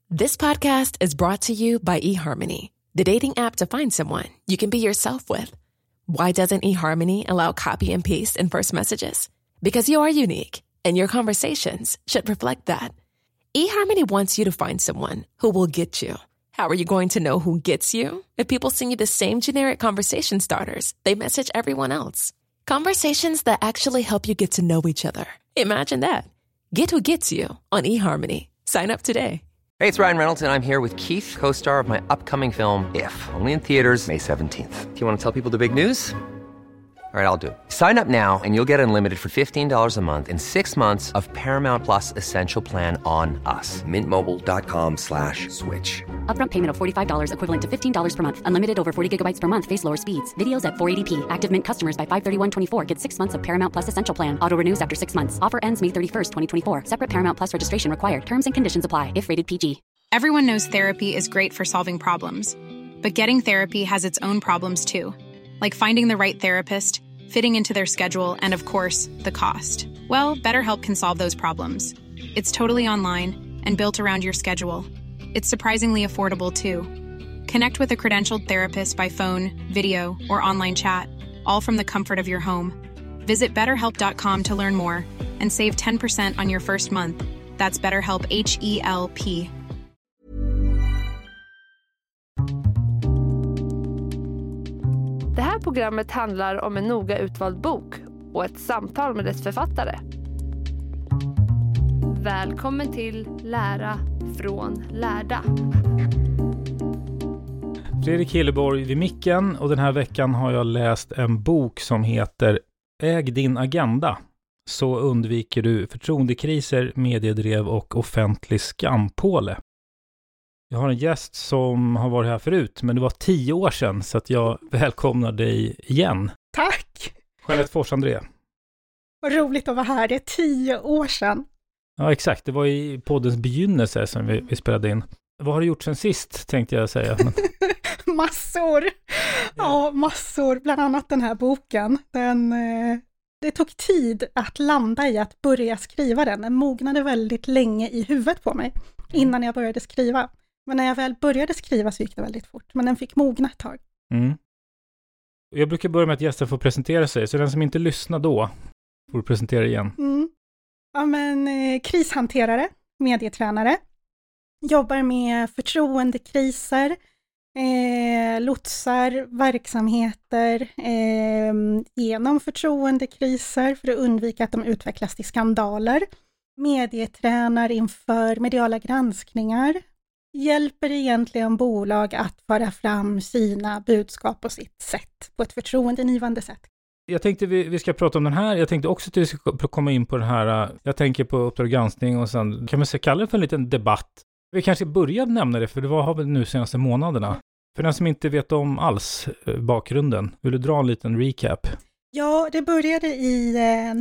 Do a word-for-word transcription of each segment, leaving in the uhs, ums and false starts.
This podcast is brought to you by eHarmony, the dating app to find someone you can be yourself with. Why doesn't eHarmony allow copy and paste in first messages? Because you are unique, and your conversations should reflect that. eHarmony wants you to find someone who will get you. How are you going to know who gets you? If people send you the same generic conversation starters they message everyone else. Conversations that actually help you get to know each other. Imagine that. Get who gets you on eHarmony. Sign up today. Hey, it's Ryan Reynolds, and I'm here with Keith, co-star of my upcoming film, If, only in theaters May seventeenth. Do you want to tell people the big news? All right, I'll do it. Sign up now and you'll get unlimited for fifteen dollars a month and six months of Paramount Plus Essential Plan on us. Mint Mobile dot com slash switch. Upfront payment of forty-five dollars equivalent to fifteen dollars per month. Unlimited over forty gigabytes per month. Face lower speeds. Videos at four eighty p. Active Mint customers by five thirty-one twenty-four get six months of Paramount Plus Essential Plan. Auto renews after six months. Offer ends May thirty-first, twenty twenty-four. Separate Paramount Plus registration required. Terms and conditions apply if rated P G. Everyone knows therapy is great for solving problems. But getting therapy has its own problems too. Like finding the right therapist, fitting into their schedule, and of course, the cost. Well, BetterHelp can solve those problems. It's totally online and built around your schedule. It's surprisingly affordable too. Connect with a credentialed therapist by phone, video, or online chat, all from the comfort of your home. Visit better help dot com to learn more and save ten percent on your first month. That's BetterHelp, H E L P. Det här programmet handlar om en noga utvald bok och ett samtal med dess författare. Välkommen till Lära från lärda. Fredrik Hilleborg vid micken, och den här veckan har jag läst en bok som heter Äg din agenda. Så undviker du förtroendekriser, mediedrev och offentlig skampåle. Jag har en gäst som har varit här förut, men det var tio år sedan, så att jag välkomnar dig igen. Tack! Jeanette Fors-André. Vad roligt att vara här, det är tio år sedan. Ja, exakt. Det var i poddens begynnelse som vi, vi spelade in. Vad har du gjort sen sist, tänkte jag säga. Men... massor! Ja, massor. Bland annat den här boken. Den, det tog tid att landa i att börja skriva den. Den mognade väldigt länge i huvudet på mig innan jag började skriva. Men när jag väl började skriva så gick det väldigt fort. Men den fick mogna ett tag. Mm. Jag brukar börja med att gästen får presentera sig. Så den som inte lyssnar då får presentera igen. Mm. Ja, men eh, krishanterare, medietränare. Jobbar med förtroendekriser, eh, lotsar verksamheter eh, genom förtroendekriser för att undvika att de utvecklas till skandaler. Medietränar inför mediala granskningar. Hjälper egentligen bolag att föra fram sina budskap på sitt sätt, på ett förtroendenivande sätt. Jag tänkte vi, vi ska prata om den här. Jag tänkte också att vi ska komma in på den här. Jag tänker på Uppdrag granskning och sen kan man säga kalla det för en liten debatt. Vi kanske börjar nämna det, för det var, har väl nu senaste månaderna. För den som inte vet om alls bakgrunden, vill du dra en liten recap? Ja, det började i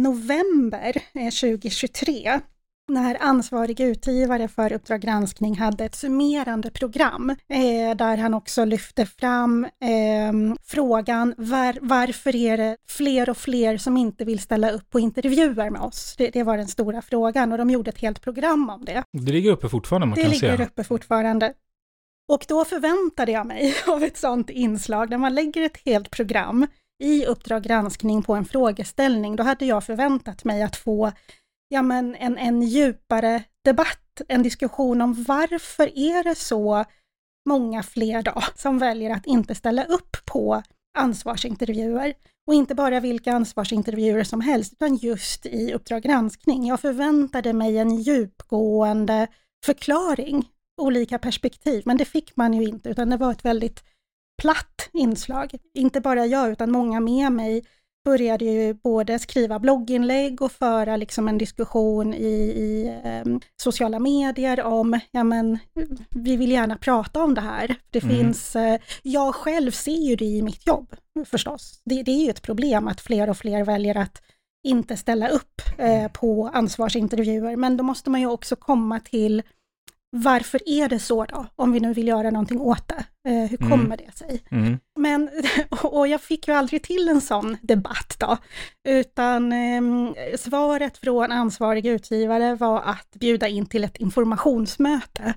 november tjugohundratjugotre när ansvarig utgivare för Uppdrag granskning hade ett summerande program eh, där han också lyfte fram eh, frågan var, varför är det fler och fler som inte vill ställa upp på intervjuer med oss? Det, det var den stora frågan, och de gjorde ett helt program om det. Det ligger uppe fortfarande, man det kan ligger säga. uppe fortfarande. Och då förväntade jag mig av ett sånt inslag där man lägger ett helt program i Uppdrag granskning på en frågeställning. Då hade jag förväntat mig att få ja, men en, en djupare debatt, en diskussion om varför är det så många fler då som väljer att inte ställa upp på ansvarsintervjuer. Och inte bara vilka ansvarsintervjuer som helst, utan just i Uppdrag granskning. Jag förväntade mig en djupgående förklaring, olika perspektiv, men det fick man ju inte, utan det var ett väldigt platt inslag. Inte bara jag, utan många med mig började ju både skriva blogginlägg och föra liksom en diskussion i, i eh, sociala medier om, ja men vi vill gärna prata om det här. Det mm. finns, eh, jag själv ser ju det i mitt jobb förstås. Det, det är ju ett problem att fler och fler väljer att inte ställa upp eh, på ansvarsintervjuer, men då måste man ju också komma till varför är det så då, om vi nu vill göra någonting åt det? Eh, hur kommer mm. det sig? Mm. Men, och jag fick ju aldrig till en sån debatt då, utan eh, svaret från ansvarig utgivare var att bjuda in till ett informationsmöte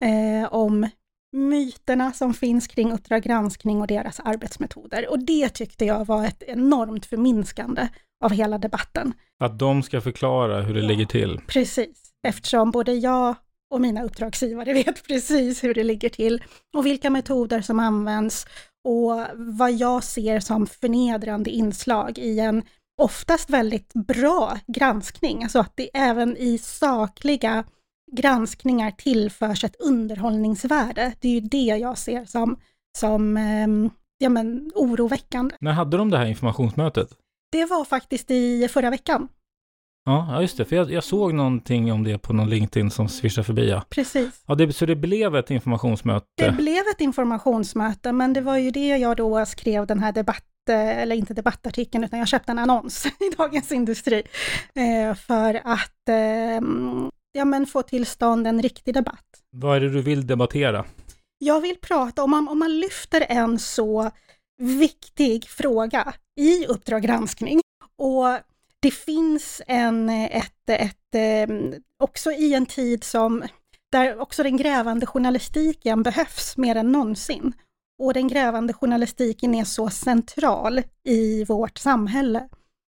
eh, om myterna som finns kring Uppdrag granskning och deras arbetsmetoder. Och det tyckte jag var ett enormt förminskande av hela debatten. Att de ska förklara hur det ja, ligger till. Precis, eftersom både jag och mina uppdragsgivare vet precis hur det ligger till och vilka metoder som används och vad jag ser som förnedrande inslag i en oftast väldigt bra granskning. Alltså att det även i sakliga granskningar tillförs ett underhållningsvärde. Det är ju det jag ser som, som eh, ja, men, oroväckande. När hade de det här informationsmötet? Det var faktiskt i förra veckan. Ja, just det. För jag, jag såg någonting om det på någon LinkedIn som swishade förbi. Ja. Precis. Ja, det, så det blev ett informationsmöte? Det blev ett informationsmöte, men det var ju det jag då skrev den här debatt, eller inte debattartikeln, utan jag köpte en annons i Dagens Industri eh, för att eh, ja, men få till stånd en riktig debatt. Vad är det du vill debattera? Jag vill prata, om man, om man lyfter en så viktig fråga i Uppdrag granskning och det finns en, ett, ett, också i en tid som, där också den grävande journalistiken behövs mer än någonsin. Och den grävande journalistiken är så central i vårt samhälle.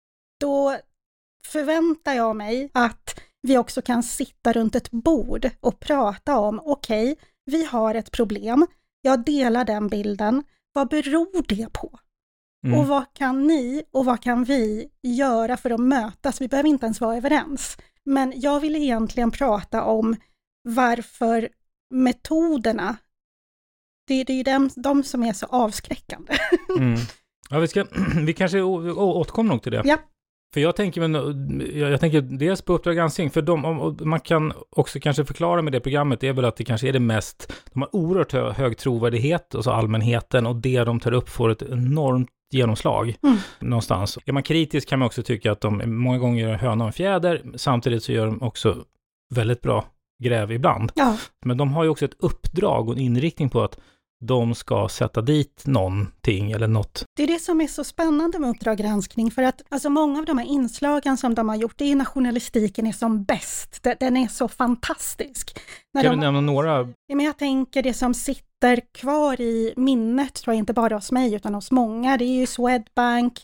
Då förväntar jag mig att vi också kan sitta runt ett bord och prata om, okej, okay, vi har ett problem, jag delar den bilden, vad beror det på? Mm. Och vad kan ni och vad kan vi göra för att mötas? Vi behöver inte ens vara överens. Men jag vill egentligen prata om varför metoderna, det, det är ju de, de som är så avskräckande. Mm. Ja, vi, ska, vi kanske å, å, återkommer nog till det. Ja. För jag tänker, men, jag, jag tänker dels på Uppdrag granskning, för de, och man kan också kanske förklara med det programmet, det är väl att det kanske är det mest, de har oerhört hö, hög trovärdighet, alltså allmänheten, och det de tar upp får ett enormt genomslag mm. någonstans. Är man kritisk kan man också tycka att de många gånger är höna och en fjäder, samtidigt så gör de också väldigt bra gräv ibland. Ja. Men de har ju också ett uppdrag och en inriktning på att de ska sätta dit någonting eller något. Det är det som är så spännande med Uppdrag granskning, för att alltså, många av de här inslagen som de har gjort, det är när journalistiken är som bäst. Den är så fantastisk. När kan de, du nämna några? Ja, men jag tänker det som sitter kvar i minnet, tror jag inte bara hos mig utan hos många. Det är ju Swedbank,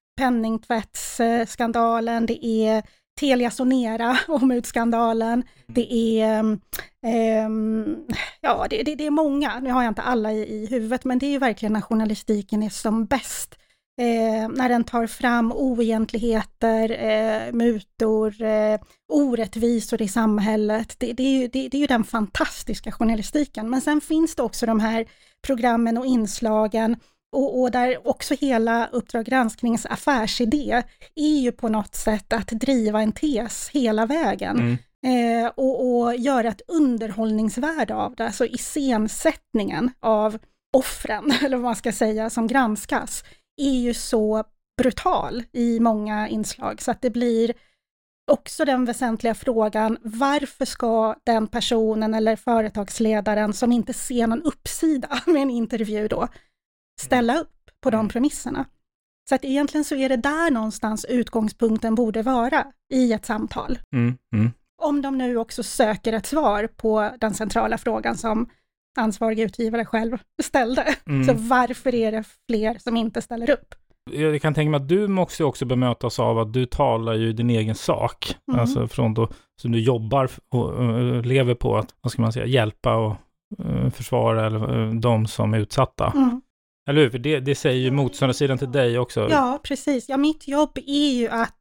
penningtvättsskandalen, det är Telia Sonera, omutskandalen, det är um, ja, det, det, det är många, nu har jag inte alla i, i huvudet, men det är ju verkligen när journalistiken är som bäst, eh, när den tar fram oegentligheter, eh, mutor, eh, orättvisor i samhället, det, det, är ju, det, det är ju den fantastiska journalistiken, men sen finns det också de här programmen och inslagen. Och, och där också hela Uppdrag gransknings affärsidé är ju på något sätt att driva en tes hela vägen. Mm. Eh, och, och göra ett underhållningsvärde av det. Alltså iscensättningen av offren, eller vad man ska säga, som granskas, är ju så brutal i många inslag. Så att det blir också den väsentliga frågan, varför ska den personen eller företagsledaren som inte ser någon uppsida med en intervju då ställa upp på de premisserna. Så att egentligen så är det där någonstans utgångspunkten borde vara i ett samtal. Mm, mm. Om de nu också söker ett svar på den centrala frågan som ansvarig utgivare själv ställde. Mm. Så varför är det fler som inte ställer upp? Jag kan tänka mig att du måste också bemötas av att du talar ju din egen sak. Mm. Alltså från då som du jobbar och uh, lever på att, vad ska man säga, hjälpa och uh, försvara eller, uh, de som är utsatta. Mm. Eller hur? För det, det säger ju motståndarsidan till dig också. Ja, precis. Ja, mitt jobb är ju att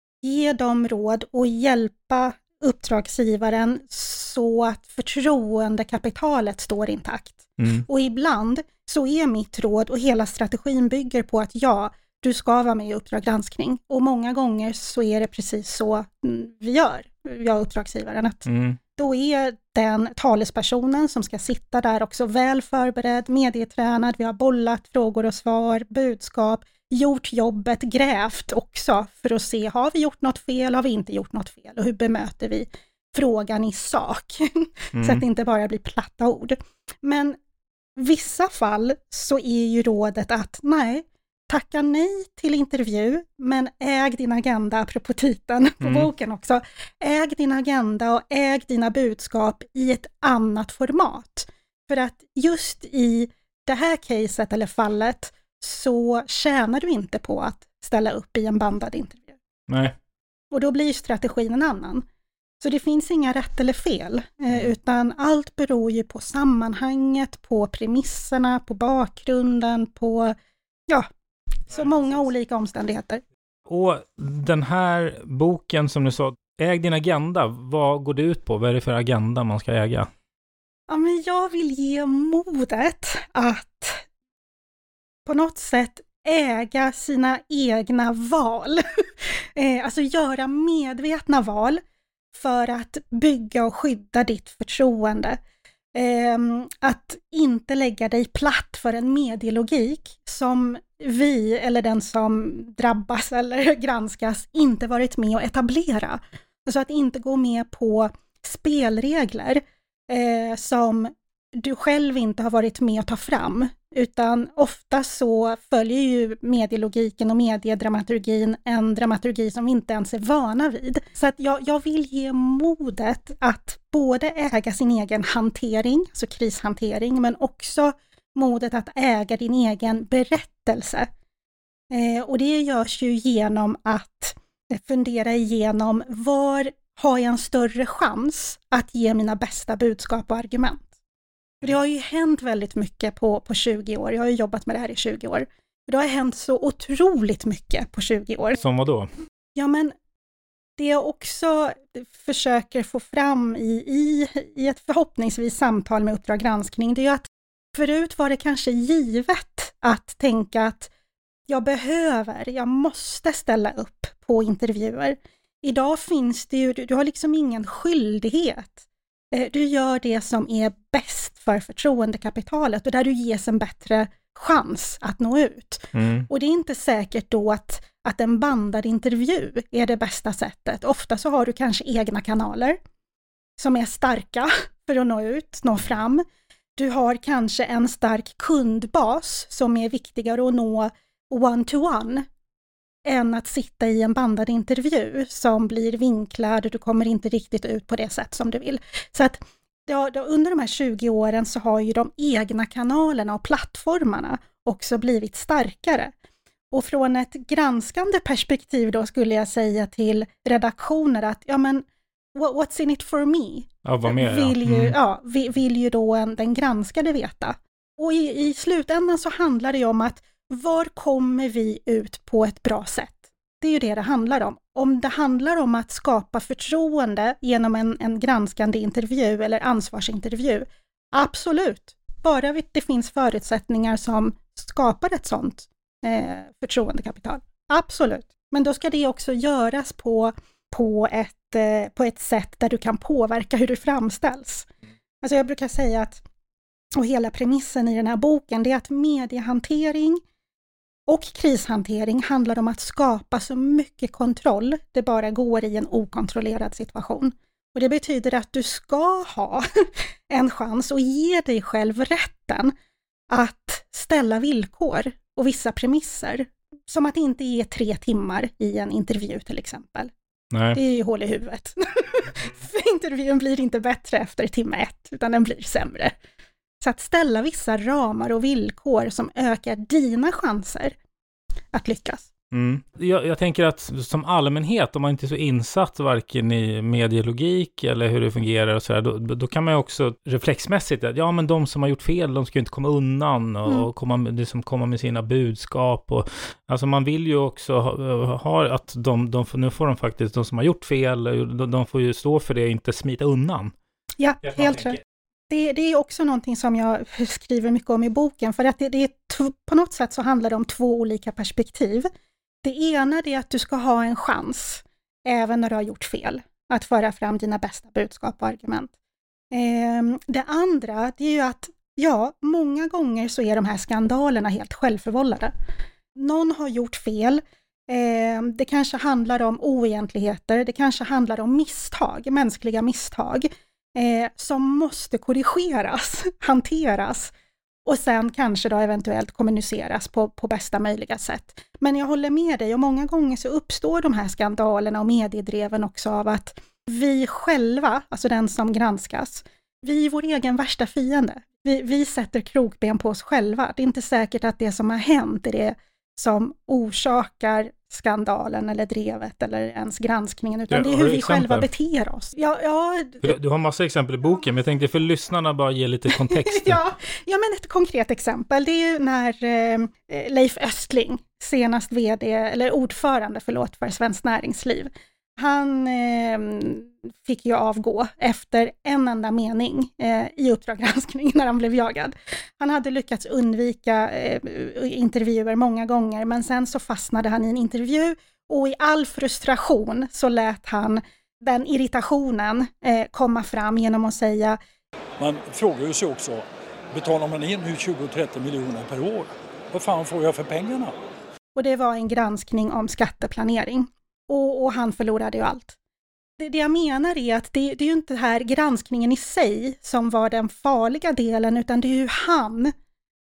ge dem råd och hjälpa uppdragsgivaren så att förtroendekapitalet står intakt. Mm. Och ibland så är mitt råd och hela strategin bygger på att ja, du ska vara med i Uppdrag granskning. Och många gånger så är det precis så vi gör, jag och uppdragsgivaren. Att mm. Då är den talespersonen som ska sitta där också väl förberedd, medietränad, vi har bollat frågor och svar, budskap, gjort jobbet, grävt också för att se, har vi gjort något fel, har vi inte gjort något fel och hur bemöter vi frågan i sak mm. så att det inte bara blir platta ord. Men vissa fall så är ju rådet att nej, tacka nej till intervju, men äg din agenda, apropå titeln på mm. boken också. Äg din agenda och äg dina budskap i ett annat format. För att just i det här caset eller fallet så tjänar du inte på att ställa upp i en bandad intervju. Nej. Och då blir strategin en annan. Så det finns inga rätt eller fel, eh, utan allt beror ju på sammanhanget, på premisserna, på bakgrunden, på ja, så många olika omständigheter. Och den här boken som du sa, Äg din agenda, vad går det ut på? Vad är det för agenda man ska äga? Ja, men jag vill ge modet att på något sätt äga sina egna val. eh, alltså göra medvetna val för att bygga och skydda ditt förtroende. Eh, att inte lägga dig platt för en medielogik som vi eller den som drabbas eller granskas inte varit med att etablera. Alltså att inte gå med på spelregler eh, som du själv inte har varit med att ta fram, utan ofta så följer ju medielogiken och mediedramaturgin en dramaturgi som vi inte ens är vana vid. Så att jag, jag vill ge modet att både äga sin egen hantering, alltså krishantering, men också modet att äga din egen berättelse. Eh, och det görs ju genom att fundera igenom var har jag en större chans att ge mina bästa budskap och argument. För det har ju hänt väldigt mycket på, på tjugo år. Jag har ju jobbat med det här i tjugo år. Det har hänt så otroligt mycket på tjugo år. Som vad då? Ja, men det jag också försöker få fram i, i, i ett förhoppningsvis samtal med Uppdrag granskning, det är ju att förut var det kanske givet att tänka att jag behöver, jag måste ställa upp på intervjuer. Idag finns det ju, du har liksom ingen skyldighet. Du gör det som är bäst för förtroendekapitalet och där du ges en bättre chans att nå ut. Mm. Och det är inte säkert då att, att en bandad intervju är det bästa sättet. Ofta så har du kanske egna kanaler som är starka för att nå ut, nå fram. Du har kanske en stark kundbas som är viktigare att nå one-to-one än att sitta i en bandad intervju som blir vinklad och du kommer inte riktigt ut på det sätt som du vill. Så att ja, då, under de här tjugo åren så har ju de egna kanalerna och plattformarna också blivit starkare. Och från ett granskande perspektiv då skulle jag säga till redaktioner att ja men what's in it for me? Ja, vad mer, vill, ja. ju, Mm. ja, vill, vill ju då en, den granskade veta. Och i, i slutändan så handlar det ju om att var kommer vi ut på ett bra sätt? Det är ju det det handlar om. Om det handlar om att skapa förtroende genom en, en granskande intervju eller ansvarsintervju, absolut. Bara det finns förutsättningar som skapar ett sånt eh, förtroendekapital. Absolut. Men då ska det också göras på, på, ett, eh, på ett sätt där du kan påverka hur du framställs. Alltså jag brukar säga att, och hela premissen i den här boken, det är att mediehantering och krishantering handlar om att skapa så mycket kontroll det bara går i en okontrollerad situation. Och det betyder att du ska ha en chans och ge dig själv rätten att ställa villkor och vissa premisser. Som att inte ge tre timmar i en intervju till exempel. Nej. Det är ju hål i huvudet. För intervjun blir inte bättre efter timme ett utan den blir sämre. Så att ställa vissa ramar och villkor som ökar dina chanser att lyckas. Mm. Jag, jag tänker att som allmänhet, om man inte är så insatt varken i medielogik eller hur det fungerar och så här, då, då kan man ju också reflexmässigt att ja men de som har gjort fel, de ska ju inte komma undan och, mm. och komma, liksom komma med sina budskap och alltså man vill ju också ha, ha att de, de, nu får de faktiskt, de som har gjort fel, de, de får ju stå för det och inte smita undan. Ja, helt rätt. Det, det är också någonting som jag skriver mycket om i boken, för att det, det är t- på något sätt så handlar det om två olika perspektiv. Det ena är att du ska ha en chans, även när du har gjort fel, att föra fram dina bästa budskap och argument. Eh, det andra det är ju att, ja, många gånger så är de här skandalerna helt självförvållade. Någon har gjort fel, eh, det kanske handlar om oegentligheter, det kanske handlar om misstag, mänskliga misstag. Eh, som måste korrigeras, hanteras och sen kanske då eventuellt kommuniceras på, på bästa möjliga sätt. Men jag håller med dig, och många gånger så uppstår de här skandalerna och mediedreven också av att vi själva, alltså den som granskas, vi är vår egen värsta fiende. Vi, vi sätter krokben på oss själva. Det är inte säkert att det som har hänt är det som orsakar skandalen eller drevet eller ens granskningen, utan Ja, det är har hur du vi exempel? själva beter oss. Ja, ja, Du, du har massa exempel i boken, men jag tänkte för lyssnarna bara ge lite kontext. ja, ja, men ett konkret exempel, det är ju när eh, Leif Östling, senast vd, eller ordförande, förlåt, för Svenskt Näringsliv, han eh, fick ju avgå efter en enda mening eh, i Uppdrag granskning när han blev jagad. Han hade lyckats undvika eh, intervjuer många gånger, men sen så fastnade han i en intervju och i all frustration så lät han den irritationen eh, komma fram genom att säga: Man frågar ju sig också, betalar man in nu tjugo till trettio miljoner per år? Vad fan får jag för pengarna? Och det var en granskning om skatteplanering. Och, och han förlorade ju allt. Det, det jag menar är att det, det är ju inte här granskningen i sig som var den farliga delen, utan det är hur han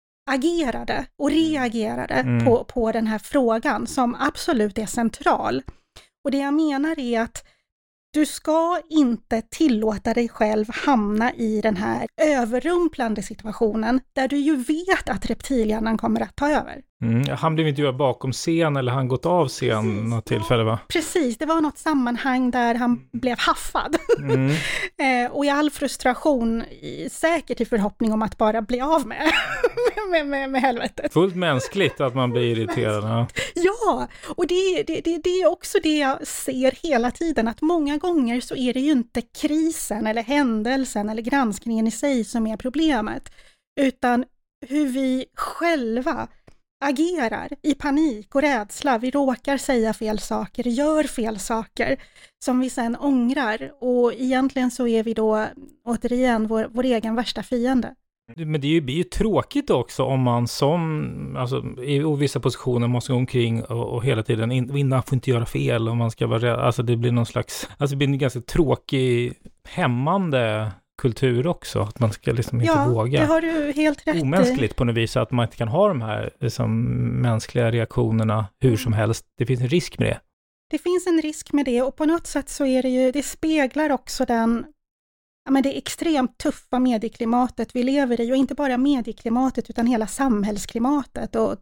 agerade och reagerade Mm. på, på den här frågan som absolut är central. Och det jag menar är att du ska inte tillåta dig själv hamna i den här överrumplande situationen där du ju vet att reptilhjärnan kommer att ta över. Mm. Han blev intervjuad bakom scen, eller han gått av scen något tillfälle, va? Precis, det var något sammanhang där han blev haffad. Mm. eh, och i all frustration, i, säkert i förhoppning om att bara bli av med, med, med, med helvetet. Fullt mänskligt att man blir irriterad. Ja. Ja, och det, det, det, det är också det jag ser hela tiden, att många gånger så är det ju inte krisen eller händelsen eller granskningen i sig som är problemet, utan hur vi själva agerar i panik och rädsla. Vi råkar säga fel saker, gör fel saker som vi sen ångrar, och egentligen så är vi då återigen vår, vår egen värsta fiende. Men det är ju, blir ju tråkigt också om man som, alltså, i vissa positioner måste gå omkring och, och hela tiden, in, man får inte göra fel och man ska vara rädd. Alltså det blir någon slags, alltså det blir en ganska tråkig, hämmande kultur också, att man ska liksom inte ja, våga. Ja, det har du helt rätt i. Omänskligt på något vis, att man inte kan ha de här liksom, mänskliga reaktionerna hur som helst. Det finns en risk med det. Det finns en risk med det, och på något sätt så är det ju, det speglar också den, ja, men det extremt tuffa medieklimatet vi lever i, och inte bara medieklimatet utan hela samhällsklimatet, och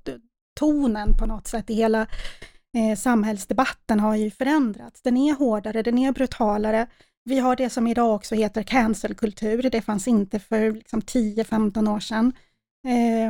tonen på något sätt i hela eh, samhällsdebatten har ju förändrats. Den är hårdare, den är brutalare. Vi har det som idag också heter cancelkultur. Det fanns inte för liksom tio till femton år sedan. Eh,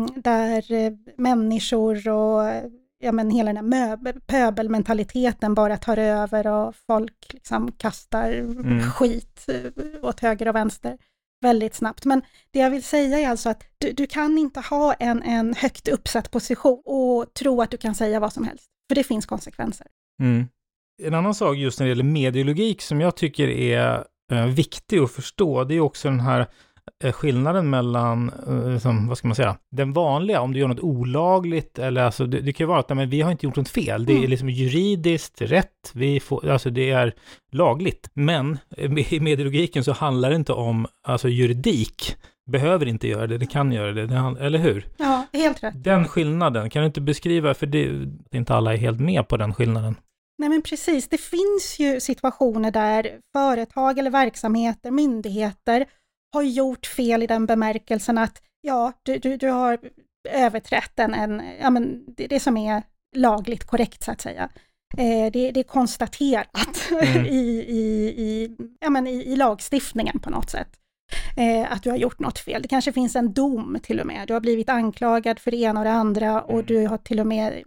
där eh, människor och ja, men hela den här möb- pöbelmentaliteten bara tar över, och folk liksom kastar Mm. skit åt höger och vänster väldigt snabbt. Men det jag vill säga är alltså att du, du kan inte ha en, en högt uppsatt position och tro att du kan säga vad som helst. För det finns konsekvenser. Mm. En annan sak just när det gäller medielogik som jag tycker är eh, viktig att förstå, det är också den här eh, skillnaden mellan, eh, som, vad ska man säga, den vanliga, om du gör något olagligt, eller alltså, det, det kan ju vara att nej, men vi har inte gjort något fel, det är Mm. liksom juridiskt rätt, vi får, alltså det är lagligt, men eh, i medielogiken så handlar det inte om, alltså juridik behöver inte göra det, det kan göra det, det han, eller hur? Ja, helt rätt. Den skillnaden, kan du inte beskriva, för det, inte alla är helt med på den skillnaden. Nej men precis, det finns ju situationer där företag eller verksamheter, myndigheter har gjort fel i den bemärkelsen att ja, du, du, du har överträtt en, en, ja, men det, det som är lagligt korrekt så att säga. Eh, det, det är konstaterat Mm. i, i, i, ja, men i, i lagstiftningen på något sätt. Eh, att du har gjort något fel. Det kanske finns en dom till och med. Du har blivit anklagad för det ena och det andra, och du har till och med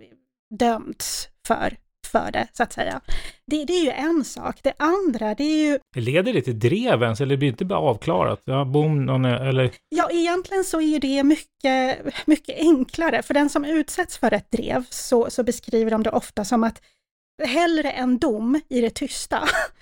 dömts för för det, så att säga. Det, det är ju en sak. Det andra, det är ju... Leder det till drevens, eller blir det inte bara avklarat? Ja, boom, någon är, eller... Ja, egentligen så är det mycket, mycket enklare. För den som utsätts för ett drev så, så beskriver de det ofta som att hellre en dom i det tysta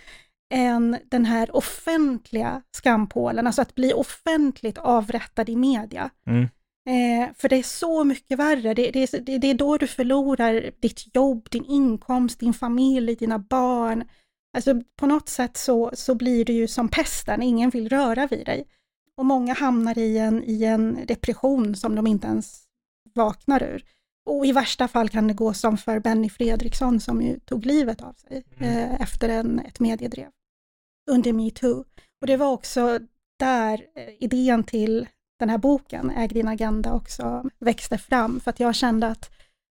än den här offentliga skampålen. Alltså att bli offentligt avrättad i media. Mm. Eh, för det är så mycket värre. Det, det, det, det är då du förlorar ditt jobb, din inkomst, din familj, dina barn. Alltså på något sätt så, så blir du ju som pesten, ingen vill röra vid dig. Och många hamnar i en, i en depression som de inte ens vaknar ur. Och i värsta fall kan det gå som för Benny Fredriksson som ju tog livet av sig mm. eh, efter en, ett mediedrev under MeToo. Och det var också där eh, idén till den här boken, Äg din agenda, också växte fram. För att jag kände att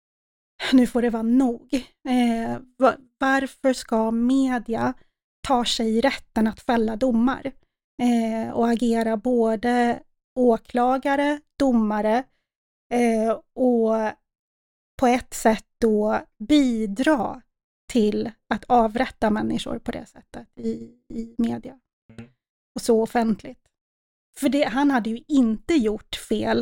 nu får det vara nog. Eh, varför ska media ta sig rätten att fälla domar? Eh, och agera både åklagare, domare eh, och på ett sätt då bidra till att avrätta människor på det sättet i, i media. Mm. Och så offentligt. För det, han hade ju inte gjort fel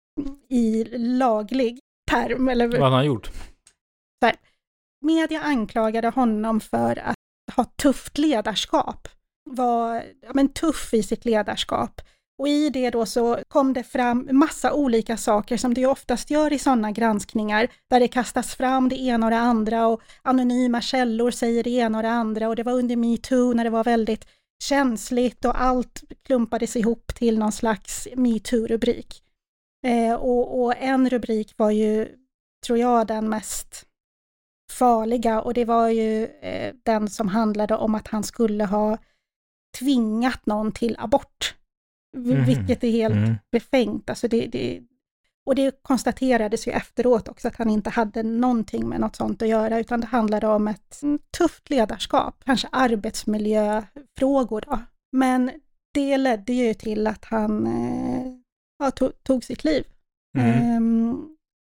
i laglig term. Eller, vad hade han gjort? Så här, media anklagade honom för att ha tufft ledarskap. Var ja, men tuff i sitt ledarskap. Och i det då så kom det fram massa olika saker som det ju oftast gör i sådana granskningar. Där det kastas fram det ena och det andra och anonyma källor säger det ena och det andra. Och det var under MeToo när det var väldigt känsligt och allt klumpades ihop till någon slags MeToo-rubrik. Eh, och, och en rubrik var ju, tror jag, den mest farliga. Och det var ju eh, den som handlade om att han skulle ha tvingat någon till abort. Mm. Vilket är helt mm. befängt. Alltså det, det, och det konstaterades ju efteråt också att han inte hade någonting med något sånt att göra, utan det handlade om ett tufft ledarskap, kanske arbetsmiljöfrågor då. Men det ledde ju till att han eh, ja, tog, tog sitt liv. Mm. Um,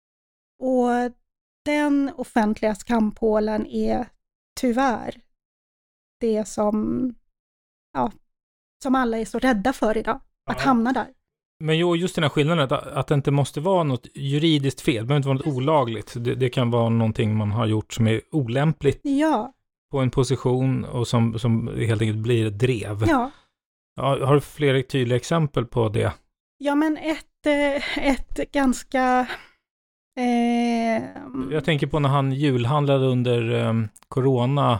och den offentliga skampålen är tyvärr det som ja, som alla är så rädda för idag, att ja. hamna där. Men jo, just den här skillnaden att, att det inte måste vara något juridiskt fel, det behöver inte vara något olagligt. Det, det kan vara någonting man har gjort som är olämpligt ja. på en position och som, som helt enkelt blir ett drev. Ja. Ja, har du fler tydliga exempel på det? Ja, men ett, ett ganska... Eh... Jag tänker på när han julhandlade under eh, corona,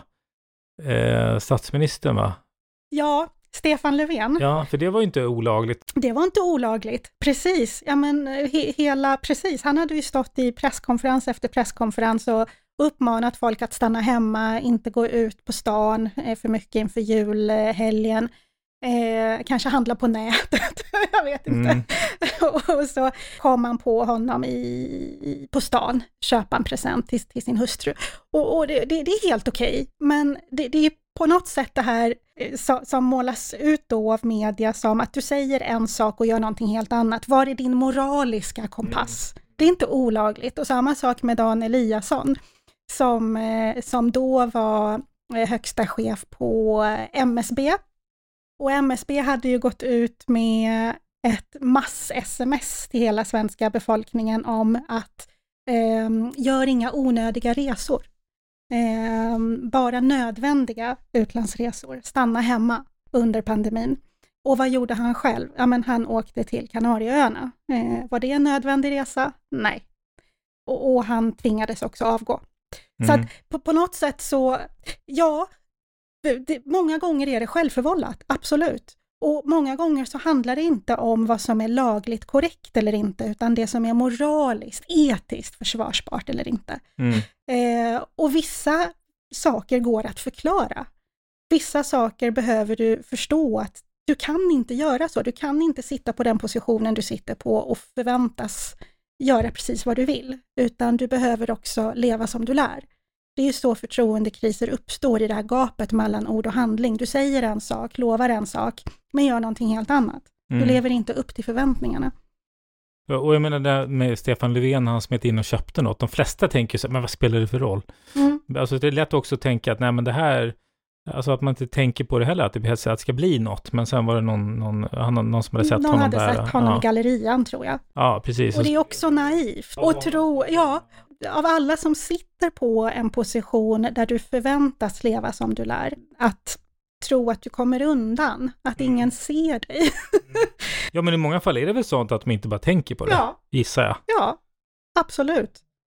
eh, statsministern va? Ja, Stefan Löfven. Ja, för det var ju inte olagligt. Det var inte olagligt, precis. Ja, men he- hela, precis. Han hade ju stått i presskonferens efter presskonferens och uppmanat folk att stanna hemma, inte gå ut på stan eh, för mycket inför julhelgen. Eh, kanske handla på nätet, jag vet inte. Mm. och, och så kom man på honom i, på stan, köpa en present till, till sin hustru. Och, och det, det, det är helt okej, men det, det är på något sätt det här så, som målas ut då av media som att du säger en sak och gör någonting helt annat. Var är din moraliska kompass? Mm. Det är inte olagligt. Och samma sak med Dan Eliasson som, som då var högsta chef på M S B. Och M S B hade ju gått ut med ett mass-S M S till hela svenska befolkningen om att eh, gör inga onödiga resor. Eh, bara nödvändiga utlandsresor. Stanna hemma under pandemin. Och vad gjorde han själv? Ja, men han åkte till Kanarieöarna. Eh, var det en nödvändig resa? Nej. Och, och han tvingades också avgå. Mm. Så att på, på något sätt så, ja... Det, många gånger är det självförvållat, absolut. Och många gånger så handlar det inte om vad som är lagligt korrekt eller inte, utan det som är moraliskt, etiskt försvarsbart eller inte. Mm. Eh, och vissa saker går att förklara. Vissa saker behöver du förstå att du kan inte göra så. Du kan inte sitta på den positionen du sitter på och förväntas göra precis vad du vill. Utan du behöver också leva som du lär. Det är ju så förtroendekriser uppstår i det här gapet mellan ord och handling. Du säger en sak, lovar en sak, men gör någonting helt annat. Du mm. lever inte upp till förväntningarna. Och jag menar det med Stefan Löfven, han smet in och köpte något. De flesta tänker så, men vad spelar det för roll? Mm. Alltså det är lätt också att tänka att nej men det här, alltså att man inte tänker på det heller, att det, att det ska bli något. Men sen var det någon, någon, någon som hade sett någon honom hade där. Någon hade sett honom ja. i gallerian, tror jag. Ja, precis. Och det är också naivt. Och tro, ja, av alla som sitter på en position där du förväntas leva som du lär, att tro att du kommer undan, att mm. ingen ser dig. mm. Ja, men i många fall är det väl sånt att man inte bara tänker på det, ja. gissar jag. Ja, absolut.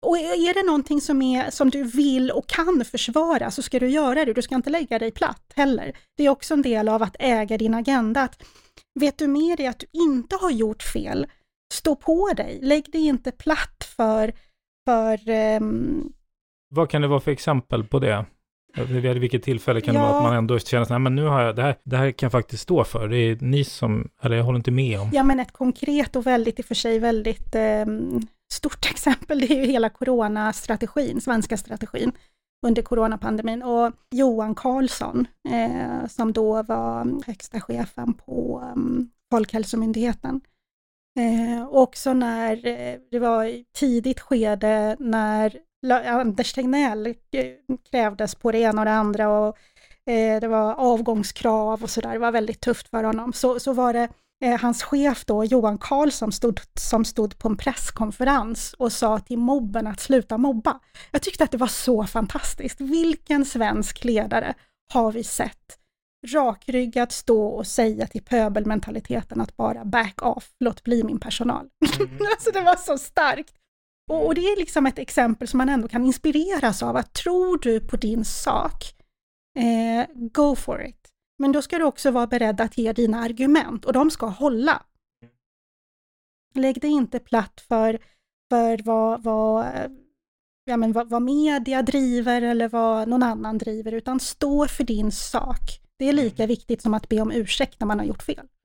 Och är det någonting som, är, som du vill och kan försvara så ska du göra det. Du ska inte lägga dig platt heller. Det är också en del av att äga din agenda. Att, vet du med dig att du inte har gjort fel, stå på dig. Lägg dig inte platt för... för um... Vad kan det vara för exempel på det? Vid vilket tillfälle kan ja. det vara att man ändå känner att men nu har jag, det, här, det här kan jag faktiskt stå för. Det är ni som, eller jag håller inte med om. Ja, men ett konkret och väldigt i och för sig väldigt eh, stort exempel, det är ju hela coronastrategin, svenska strategin under coronapandemin. Och Johan Carlsson, eh, som då var högsta chefen på um, Folkhälsomyndigheten. Eh, också när eh, det var i tidigt skede när Anders Tegnell krävdes på det ena och det andra och eh, det var avgångskrav och sådär, det var väldigt tufft för honom. Så, så var det eh, hans chef då, Johan Carlsson, stod, som stod på en presskonferens och sa till mobben att sluta mobba. Jag tyckte att det var så fantastiskt. Vilken svensk ledare har vi sett rakryggat stå och säga till pöbelmentaliteten att bara back off, låt bli min personal. Mm. Alltså det var så starkt. Och, och det är liksom ett exempel som man ändå kan inspireras av. Att tror du på din sak, eh, go for it. Men då ska du också vara beredd att ge dina argument och de ska hålla. Lägg dig inte platt för, för vad, vad, ja, men vad, vad media driver eller vad någon annan driver, utan stå för din sak. Det är lika viktigt som att be om ursäkt när man har gjort fel.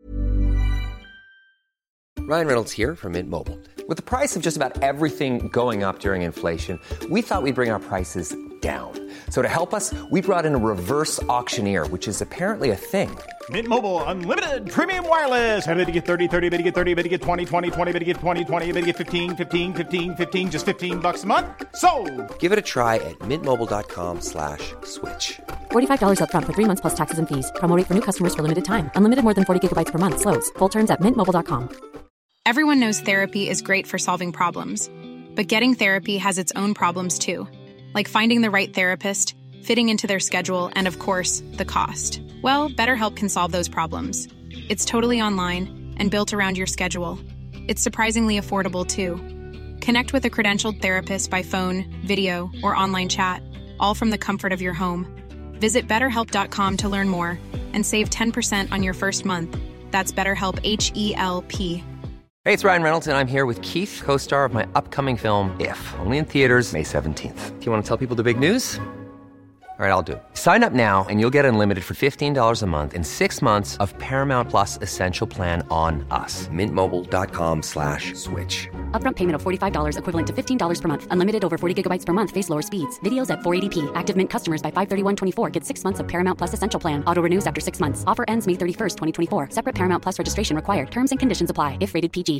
Ryan Reynolds here from Mint Mobile. With the price of just about everything going up during inflation, we thought we'd bring our prices down. So to help us, we brought in a reverse auctioneer, which is apparently a thing. Mint Mobile Unlimited Premium Wireless. How to get thirty, thirty, how to get thirty, how to get twenty, twenty, twenty, how to get twenty, twenty, how to get fifteen, fifteen, fifteen, fifteen, just fifteen bucks a month? Sold! Give it a try at mintmobile.com slash switch. forty-five dollars up front for three months plus taxes and fees. Promo rate for new customers for limited time. Unlimited more than forty gigabytes per month. Slows full terms at mint mobile dot com. Everyone knows therapy is great for solving problems, but getting therapy has its own problems too, like finding the right therapist, fitting into their schedule, and of course, the cost. Well, BetterHelp can solve those problems. It's totally online and built around your schedule. It's surprisingly affordable too. Connect with a credentialed therapist by phone, video, or online chat, all from the comfort of your home. Visit better help dot com to learn more and save ten percent on your first month. That's BetterHelp, H E L P. Hey, it's Ryan Reynolds, and I'm here with Keith, co-star of my upcoming film, If, only in theaters May seventeenth. Do you want to tell people the big news? All right, I'll do it. Sign up now and you'll get unlimited for fifteen dollars a month and six months of Paramount Plus Essential Plan on us. Mint Mobile dot com slash switch. Upfront payment of forty-five dollars equivalent to fifteen dollars per month. Unlimited over forty gigabytes per month. Face lower speeds. Videos at four eighty p. Active Mint customers by five thirty-one twenty-four get six months of Paramount Plus Essential Plan. Auto renews after six months. Offer ends May thirty-first, twenty twenty-four. Separate Paramount Plus registration required. Terms and conditions apply if rated P G.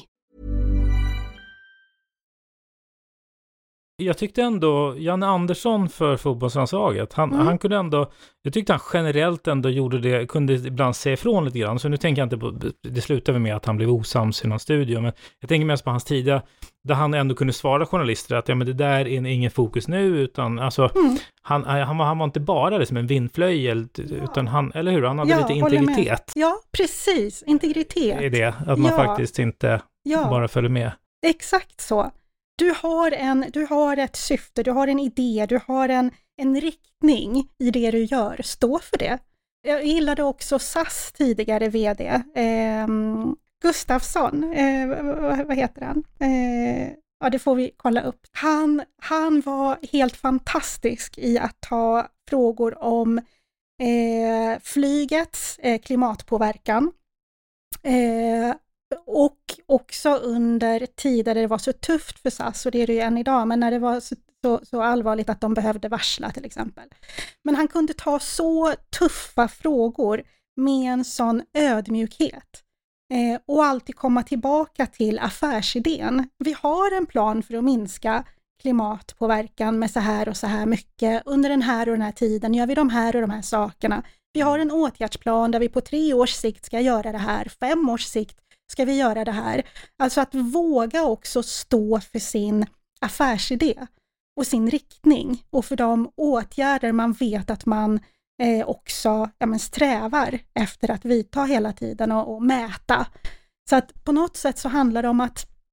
Jag tyckte ändå, Janne Andersson för fotbollslandslaget, han, mm. han kunde ändå, jag tyckte han generellt ändå gjorde det, kunde ibland se ifrån lite grann, så nu tänker jag inte på, det slutade med att han blev osams i någon studio, men jag tänker mest på hans tidiga, där han ändå kunde svara journalister att ja, men det där är ingen fokus nu, utan alltså, mm. han, han, var, han var inte bara liksom en vindflöjel, utan han, eller hur, han hade ja, lite integritet. Ja, precis, integritet. Det är det, att man ja. faktiskt inte ja. bara följer med. Exakt så. Du har, en, du har ett syfte, du har en idé, du har en, en riktning i det du gör. Stå för det. Jag gillade också S A S tidigare vd. Eh, Gustafsson, eh, vad, vad heter han? Eh, ja, det får vi kolla upp. Han, han var helt fantastisk i att ta frågor om eh, flygets eh, klimatpåverkan. Eh, Och också under tider där det var så tufft för S A S, och det är det ju än idag, men när det var så, så, så allvarligt att de behövde varsla till exempel. Men han kunde ta så tuffa frågor med en sån ödmjukhet eh, och alltid komma tillbaka till affärsidén. Vi har en plan för att minska klimatpåverkan med så här och så här mycket. Under den här och den här tiden gör vi de här och de här sakerna. Vi har en åtgärdsplan där vi på tre års sikt ska göra det här, fem års sikt ska vi göra det här. Alltså att våga också stå för sin affärsidé och sin riktning och för de åtgärder man vet att man eh, också ja, men strävar efter att vidta hela tiden och, och mäta. Så att på något sätt så handlar det om att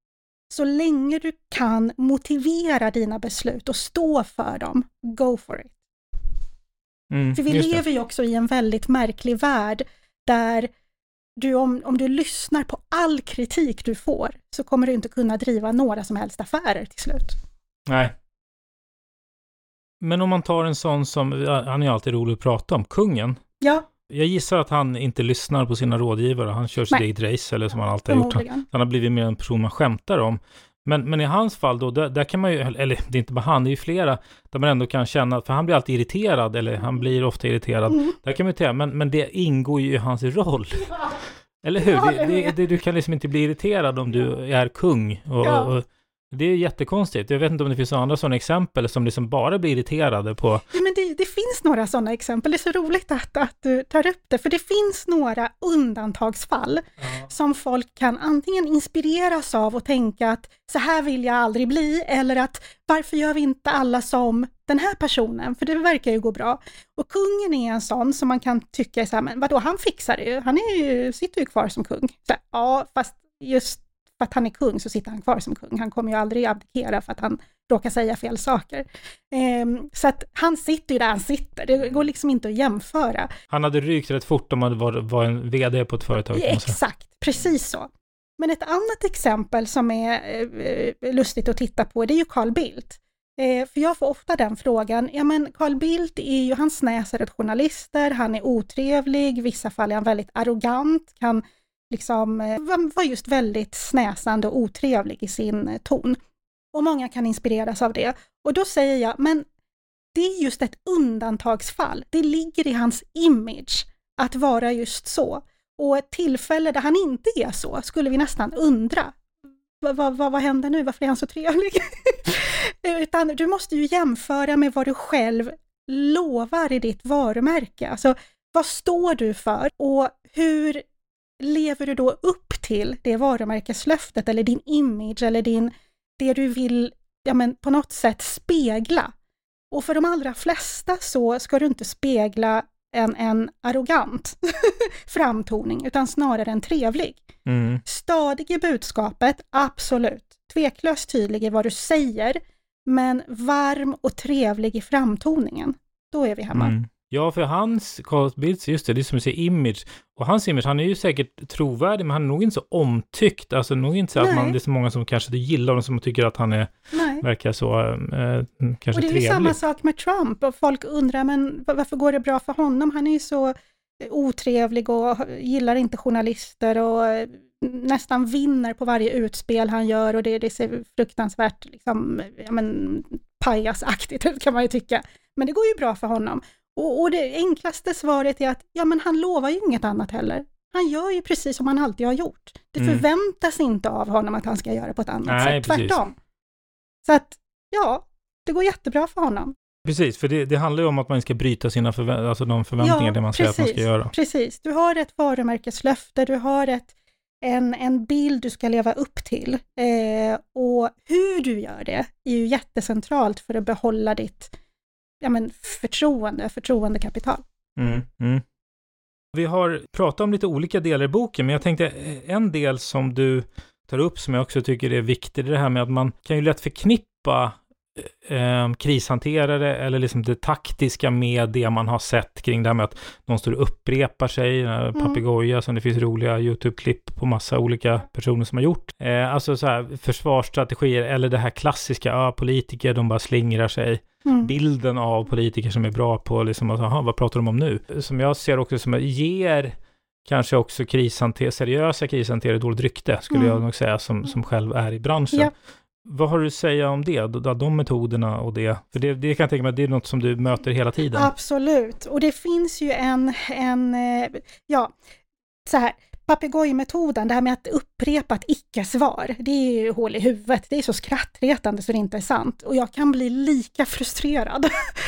så länge du kan motivera dina beslut och stå för dem, go for it. Mm, för vi lever ju också i en väldigt märklig värld där du, om, om du lyssnar på all kritik du får så kommer du inte kunna driva några som helst affärer till slut. Nej. Men om man tar en sån som, han är alltid rolig att prata om, kungen. Ja. Jag gissar att han inte lyssnar på sina rådgivare. Han kör sitt eget race eller som han alltid har gjort. Han, han har blivit mer en person man skämtar om. Men, men i hans fall då, där, där kan man ju, eller det är inte bara han, det är ju flera där man ändå kan känna, för han blir alltid irriterad, eller han blir ofta irriterad. Mm. Där kan man ju säga, men, men det ingår ju i hans roll. Ja. Eller hur? Ja, det, det, det, du kan liksom inte bli irriterad om du är kung. Och, ja. och, det är jättekonstigt. Jag vet inte om det finns andra sådana exempel som liksom bara blir irriterade på. Ja, men det, det finns några sådana exempel. Det är så roligt att, att du tar upp det. För det finns några undantagsfall ja. som folk kan antingen inspireras av och tänka att så här vill jag aldrig bli. Eller att varför gör vi inte alla som den här personen? För det verkar ju gå bra. Och kungen är en sån som man kan tycka så här, men vadå, han fixar det ju. Han är ju, sitter ju kvar som kung. Så här, ja, fast just för att han är kung så sitter han kvar som kung. Han kommer ju aldrig abdikera för att han råkar säga fel saker. Ehm, så att han sitter ju där han sitter. Det går liksom inte att jämföra. Han hade rykt rätt fort om han var, var en vd på ett företag. Exakt, precis så. Men ett annat exempel som är eh, lustigt att titta på, det är ju Carl Bildt. Eh, för jag får ofta den frågan, ja men Carl Bildt är ju, han snäser åt journalister, han är otrevlig, i vissa fall är han väldigt arrogant, kan liksom var just väldigt snäsande och otrevlig i sin ton. Och många kan inspireras av det. Och då säger jag, men det är just ett undantagsfall. Det ligger i hans image att vara just så. Och ett tillfälle där han inte är så skulle vi nästan undra. Vad, vad, vad, vad händer nu? Varför är han så trevlig? Utan du måste ju jämföra med vad du själv lovar i ditt varumärke. Alltså, vad står du för? Och hur lever du då upp till det varumärkeslöftet eller din image eller din, det du vill ja men, på något sätt spegla? Och för de allra flesta så ska du inte spegla en, en arrogant framtoning utan snarare en trevlig. Mm. Stadig i budskapet, absolut. Tveklöst tydlig i vad du säger, men varm och trevlig i framtoningen. Då är vi hemma. Mm. Ja, för hans, Carl Bildt, just det, det är som att säga image. Och hans image, han är ju säkert trovärdig, men han är nog inte så omtyckt. Alltså nog inte så att man, det är så många som kanske gillar honom som tycker att han är, verkar så eh, kanske trevlig. Och det är trevlig. ju samma sak med Trump. Och folk undrar, men varför går det bra för honom? Han är ju så otrevlig och gillar inte journalister och nästan vinner på varje utspel han gör. Och det, det ser fruktansvärt liksom, ja men, pajasaktigt ut kan man ju tycka. Men det går ju bra för honom. Och, och det enklaste svaret är att ja, men han lovar ju inget annat heller. Han gör ju precis som han alltid har gjort. Det mm. förväntas inte av honom att han ska göra på ett annat Nej, sätt. Tvärtom. Så att, ja, det går jättebra för honom. Precis, för det, det handlar ju om att man ska bryta sina förvä- alltså de förväntningar ja, det man säger att man ska göra. Precis, du har ett varumärkeslöfte, du har ett, en, en bild du ska leva upp till. Eh, och hur du gör det är ju jättecentralt för att behålla ditt ja, men förtroende, förtroendekapital. Mm, mm. Vi har pratat om lite olika delar i boken, men jag tänkte en del som du tar upp som jag också tycker är viktig, det här med att man kan ju lätt förknippa eh, krishanterare eller liksom det taktiska med det man har sett kring det här med att någon står och upprepar sig, mm. papegoja som det finns roliga YouTube-klipp på massa olika personer som har gjort. Eh, alltså så här försvarsstrategier eller det här klassiska, ja, politiker de bara slingrar sig. Mm. Bilden av politiker som är bra på liksom, att, aha, vad pratar de om nu? Som jag ser också som ger kanske också krishanter, seriösa krishanterare dåligt rykte skulle mm. jag nog säga som, som själv är i branschen. Yep. Vad har du att säga om det? De metoderna och det? För det, det kan jag tänka mig att det är något som du möter hela tiden. Absolut. Och det finns ju en, en ja, så här, papegojmetoden, det här med att upprepa ett icke-svar, det är ju hål i huvudet. Det är så skrattretande så det inte är sant. Och jag kan bli lika frustrerad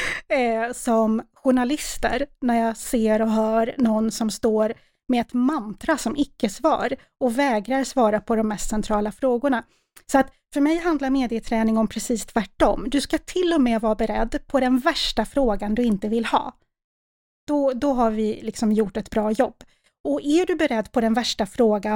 eh, som journalister när jag ser och hör någon som står med ett mantra som icke-svar och vägrar svara på de mest centrala frågorna. Så att för mig handlar medieträning om precis tvärtom. Du ska till och med vara beredd på den värsta frågan du inte vill ha. Då, då har vi liksom gjort ett bra jobb. Och är du beredd på den värsta frågan,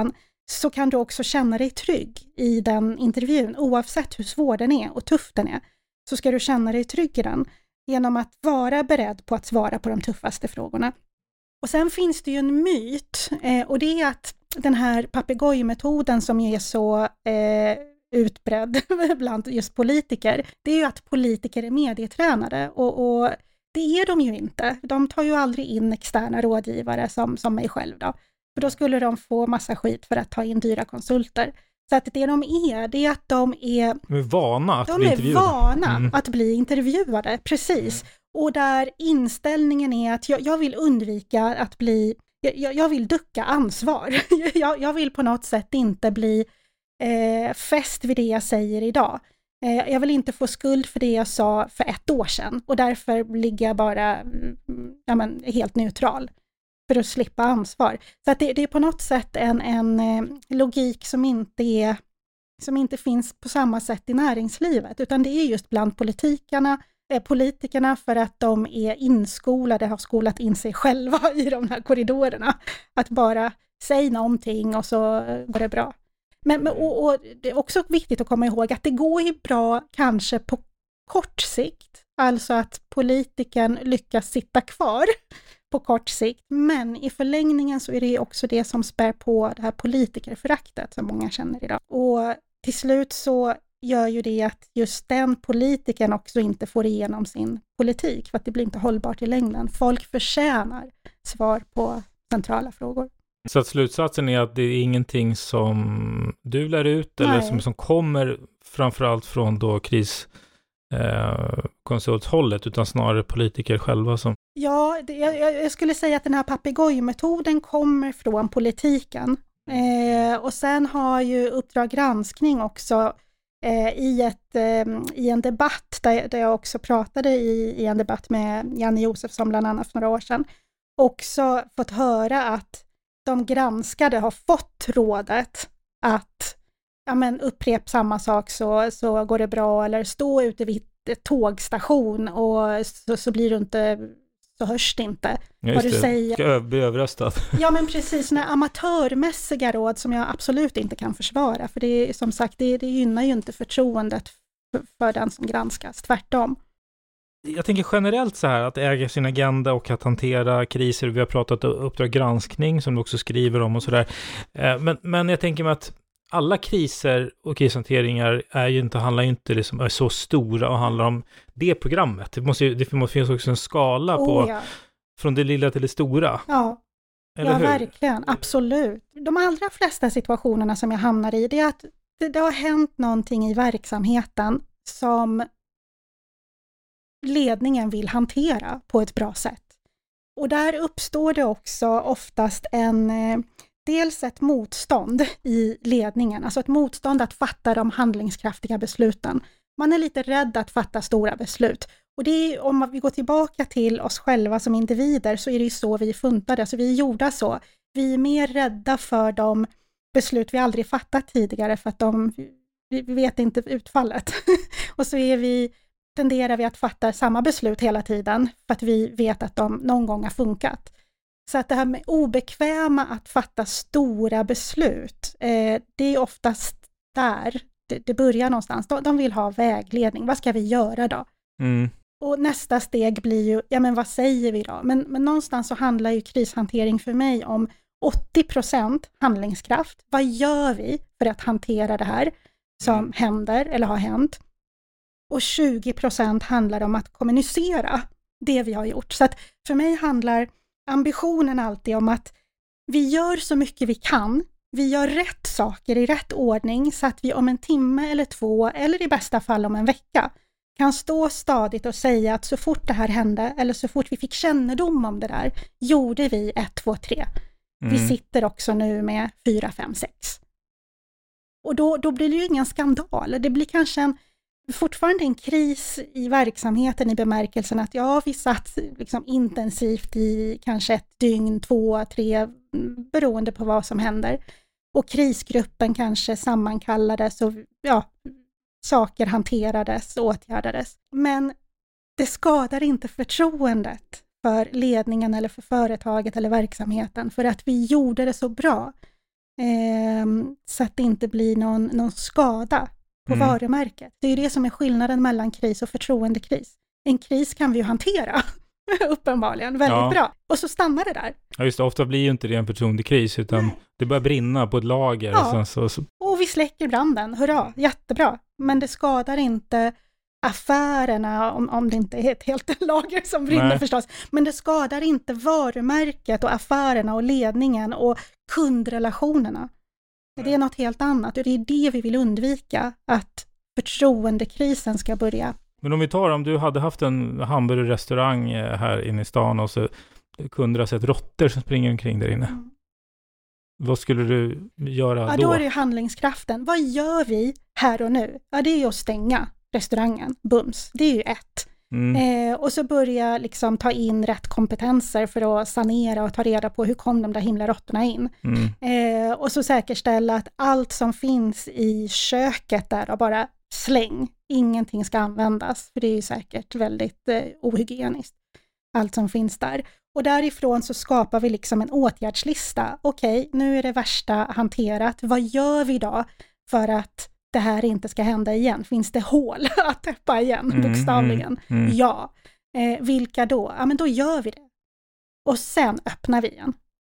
så kan du också känna dig trygg i den intervjun. Oavsett hur svår den är och tuff den är, så ska du känna dig trygg i den genom att vara beredd på att svara på de tuffaste frågorna. Och sen finns det ju en myt, eh, och det är att den här papegojmetoden som är så eh, utbredd bland just politiker, det är ju att politiker är medietränade, och, och det är de ju inte. De tar ju aldrig in externa rådgivare som, som mig själv då. För då skulle de få massa skit för att ta in dyra konsulter. Så att det de är, det är att de är, de är vana att de bli är intervjuade. vana Mm. att bli intervjuade, precis. Mm. Och där inställningen är att jag, jag vill undvika att bli, jag, jag vill ducka ansvar. jag, jag vill på något sätt inte bli eh, fäst vid det jag säger idag. Eh, jag vill inte få skuld för det jag sa för ett år sedan. Och därför ligger jag bara ja, men, helt neutral för att slippa ansvar. Så att det, det är på något sätt en, en eh, logik som inte är, som inte finns på samma sätt i näringslivet, utan det är just bland politikerna, eh, politikerna för att de är inskolade, har skolat in sig själva i de här korridorerna. Att bara säga någonting och så går det bra. Men, men och, och det är också viktigt att komma ihåg att det går ju bra kanske på kort sikt, alltså att politikern lyckas sitta kvar på kort sikt, men i förlängningen så är det också det som spär på det här politikerföraktet som många känner idag. Och till slut så gör ju det att just den politikern också inte får igenom sin politik, för att det blir inte hållbart i längden. Folk förtjänar svar på centrala frågor. Så att slutsatsen är att det är ingenting som du lär ut eller som, som kommer framförallt från då kris Eh, konsulthållet, utan snarare politiker själva som... Ja, det, jag, jag skulle säga att den här papegojmetoden kommer från politiken. Eh, och sen har ju Uppdrag granskning också eh, i, ett, eh, i en debatt, där, där jag också pratade i, i en debatt med Janne Josefsson bland annat för några år sedan, också fått höra att de granskade har fått rådet att ja, men upprep samma sak så, så går det bra, eller stå ute vid ett tågstation och så, så blir du inte, så hörs det inte ja, vad du det. säger. Ska bli överröstad. Ja, men precis, såna amatörmässiga råd som jag absolut inte kan försvara, för det är som sagt, det, det gynnar ju inte förtroendet för, för den som granskas, tvärtom. Jag tänker generellt så här, att äga sin agenda och att hantera kriser. Vi har pratat om Uppdrag granskning som du också skriver om och sådär. Men, men jag tänker mig att alla kriser och krishanteringar är ju inte, handlar ju inte liksom, är så stora och handlar om det programmet. Det måste ju, det måste finnas också en skala oh, på ja. från det lilla till det stora. Ja, eller ja hur? Verkligen, absolut. De allra flesta situationerna som jag hamnar i, det är att det, det har hänt någonting i verksamheten som ledningen vill hantera på ett bra sätt. Och där uppstår det också oftast en... Dels ett motstånd i ledningen, alltså ett motstånd att fatta de handlingskraftiga besluten. Man är lite rädd att fatta stora beslut. Och det är, om vi går tillbaka till oss själva som individer, så är det ju så vi funtade, alltså vi är gjorda så. Vi är mer rädda för de beslut vi aldrig fattat tidigare, för att de, vi vet inte utfallet. Och så är vi, tenderar vi att fatta samma beslut hela tiden, för att vi vet att de någon gång har funkat. Så att det här med obekväma att fatta stora beslut, eh, det är oftast där det, det börjar någonstans. De, de vill ha vägledning. Vad ska vi göra då? Mm. Och nästa steg blir ju, ja men vad säger vi då? Men, men någonstans så handlar ju krishantering för mig om åttio procent handlingskraft. Vad gör vi för att hantera det här som mm. händer eller har hänt? Och tjugo procent handlar om att kommunicera det vi har gjort. Så att för mig handlar ambitionen alltid om att vi gör så mycket vi kan, vi gör rätt saker i rätt ordning, så att vi om en timme eller två, eller i bästa fall om en vecka, kan stå stadigt och säga att så fort det här hände, eller så fort vi fick kännedom om det där, gjorde vi ett, två, tre. Mm. Vi sitter också nu med fyra, fem, sex. Och då, då blir det ju ingen skandal. Det blir kanske en fortfarande en kris i verksamheten i bemärkelsen att ja, vi satt liksom intensivt i kanske ett dygn, två, tre, beroende på vad som händer. Och krisgruppen kanske sammankallades och ja, saker hanterades och åtgärdades. Men det skadar inte förtroendet för ledningen eller för företaget eller verksamheten, för att vi gjorde det så bra. Eh, så att det inte blir någon, någon skada på mm. varumärket. Det är ju det som är skillnaden mellan kris och förtroendekris. En kris kan vi ju hantera, uppenbarligen, väldigt ja. bra. Och så stannar det där. Ja just det, ofta blir ju inte det en förtroendekris, utan Nej. det börjar brinna på ett lager. Ja. Och, sen så, så... och vi släcker branden, hurra, jättebra. Men det skadar inte affärerna, om, om det inte är ett helt lager som brinner Nej. förstås. Men det skadar inte varumärket och affärerna och ledningen och kundrelationerna. Det är något helt annat och det är det vi vill undvika, att förtroendekrisen ska börja. Men om vi tar, om du hade haft en hamburgerrestaurang här inne i stan och så kunde du ha sett råttor som springer omkring där inne. Mm. Vad skulle du göra ja, då? Då är det handlingskraften. Vad gör vi här och nu? Ja, det är ju att stänga restaurangen. Bums. Det är ju ett. Mm. Eh, och så börja liksom ta in rätt kompetenser för att sanera och ta reda på hur kom de där himla råttorna in. Mm. Eh, och så säkerställa att allt som finns i köket där och bara släng. Ingenting ska användas, för det är ju säkert väldigt eh, ohygieniskt. Allt som finns där. Och därifrån så skapar vi liksom en åtgärdslista. Okej, nu är det värsta hanterat. Vad gör vi då för att det här inte ska hända igen? Finns det hål att täppa igen, mm, bokstavligen? Mm, mm. Ja. Eh, vilka då? Ja, men då gör vi det. Och sen öppnar vi igen.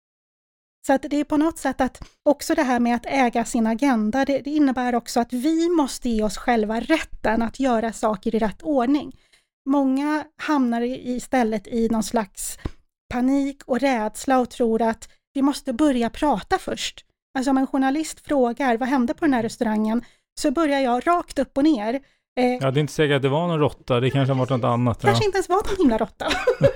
Så att det är på något sätt att också det här med att äga sin agenda, det, det innebär också att vi måste ge oss själva rätten att göra saker i rätt ordning. Många hamnar istället i någon slags panik och rädsla och tror att vi måste börja prata först. Alltså om en journalist frågar, vad hände på den här restaurangen? Så börjar jag rakt upp och ner. Eh, ja, det är inte säkert att det var någon råtta, det kanske har varit något annat. Kanske ja. inte ens var någon himla råtta.